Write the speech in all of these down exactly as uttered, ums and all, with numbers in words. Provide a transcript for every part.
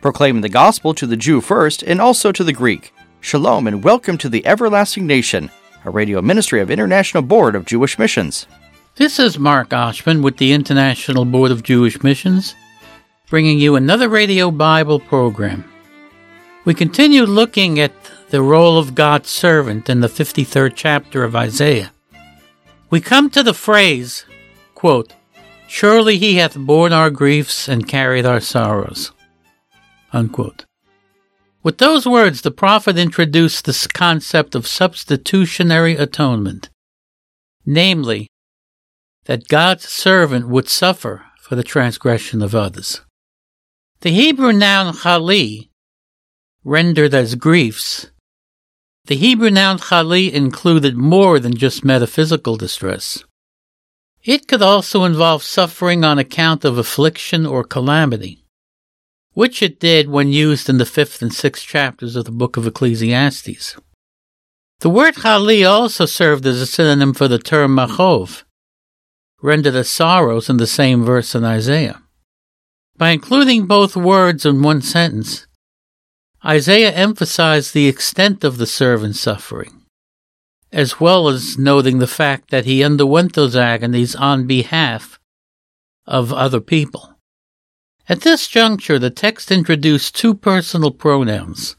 proclaiming the gospel to the Jew first and also to the Greek. Shalom and welcome to the Everlasting Nation, a radio ministry of International Board of Jewish Missions. This is Mark Oshman with the International Board of Jewish Missions, bringing you another radio Bible program. We continue looking at the role of God's servant in the fifty-third chapter of Isaiah. We come to the phrase, quote, "Surely he hath borne our griefs and carried our sorrows," unquote. With those words, the prophet introduced this concept of substitutionary atonement, namely, that God's servant would suffer for the transgression of others. The Hebrew noun chali, rendered as griefs, the Hebrew noun chali included more than just metaphysical distress. It could also involve suffering on account of affliction or calamity, which it did when used in the fifth and sixth chapters of the book of Ecclesiastes. The word chali also served as a synonym for the term machov, rendered as sorrows in the same verse in Isaiah. By including both words in one sentence, Isaiah emphasized the extent of the servant's suffering, as well as noting the fact that he underwent those agonies on behalf of other people. At this juncture, the text introduced two personal pronouns,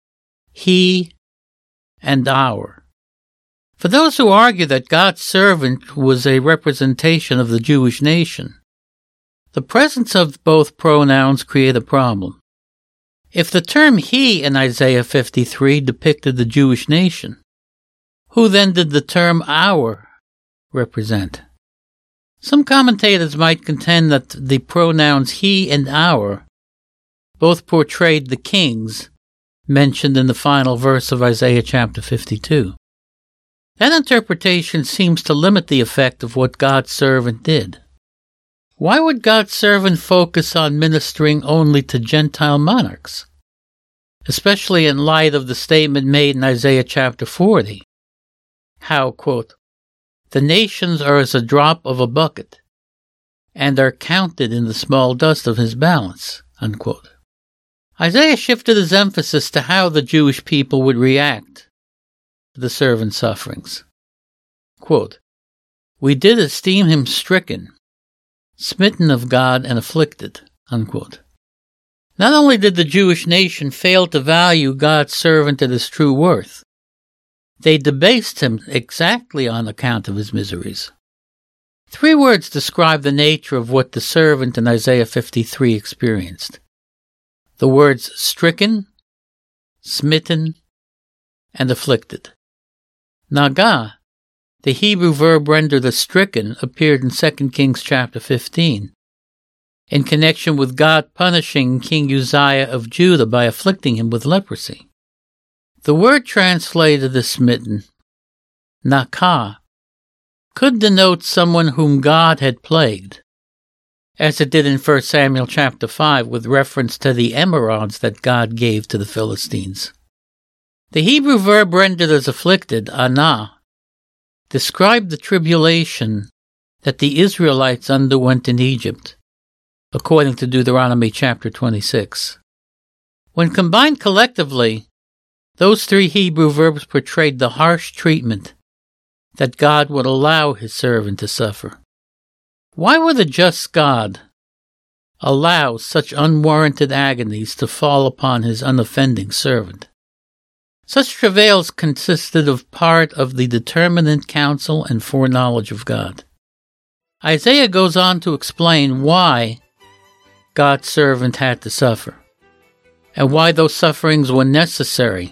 he and our. For those who argue that God's servant was a representation of the Jewish nation, the presence of both pronouns create a problem. If the term he in Isaiah fifty-three depicted the Jewish nation, who then did the term our represent? Some commentators might contend that the pronouns he and our both portrayed the kings mentioned in the final verse of Isaiah chapter fifty-two. That interpretation seems to limit the effect of what God's servant did. Why would God's servant focus on ministering only to Gentile monarchs, especially in light of the statement made in Isaiah chapter forty, how, quote, "The nations are as a drop of a bucket, and are counted in the small dust of his balance," unquote. Isaiah shifted his emphasis to how the Jewish people would react to the servant's sufferings. Quote, "We did esteem him stricken, smitten of God and afflicted," unquote. Not only did the Jewish nation fail to value God's servant at his true worth, they debased him exactly on account of his miseries. Three words describe the nature of what the servant in Isaiah fifty-three experienced. The words stricken, smitten, and afflicted. Nagah, the Hebrew verb rendered as stricken, appeared in Second Kings chapter fifteen, in connection with God punishing King Uzziah of Judah by afflicting him with leprosy. The word translated as smitten, nakah, could denote someone whom God had plagued, as it did in First Samuel chapter five with reference to the emerods that God gave to the Philistines. The Hebrew verb rendered as afflicted, anah, described the tribulation that the Israelites underwent in Egypt, according to Deuteronomy chapter twenty-six. When combined collectively, those three Hebrew verbs portrayed the harsh treatment that God would allow his servant to suffer. Why would a just God allow such unwarranted agonies to fall upon his unoffending servant? Such travails consisted of part of the determinate counsel and foreknowledge of God. Isaiah goes on to explain why God's servant had to suffer, and why those sufferings were necessary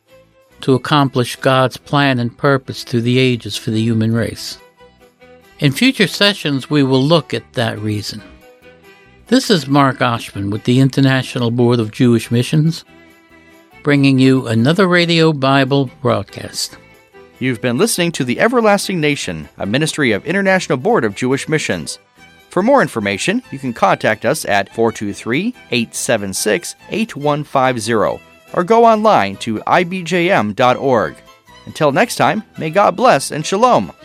to accomplish God's plan and purpose through the ages for the human race. In future sessions, we will look at that reason. This is Mark Oshman with the International Board of Jewish Missions, bringing you another radio Bible broadcast. You've been listening to The Everlasting Nation, a ministry of International Board of Jewish Missions. For more information, you can contact us at four two three, eight seven six, eight one five zero or go online to I B J M dot org. Until next time, may God bless and shalom.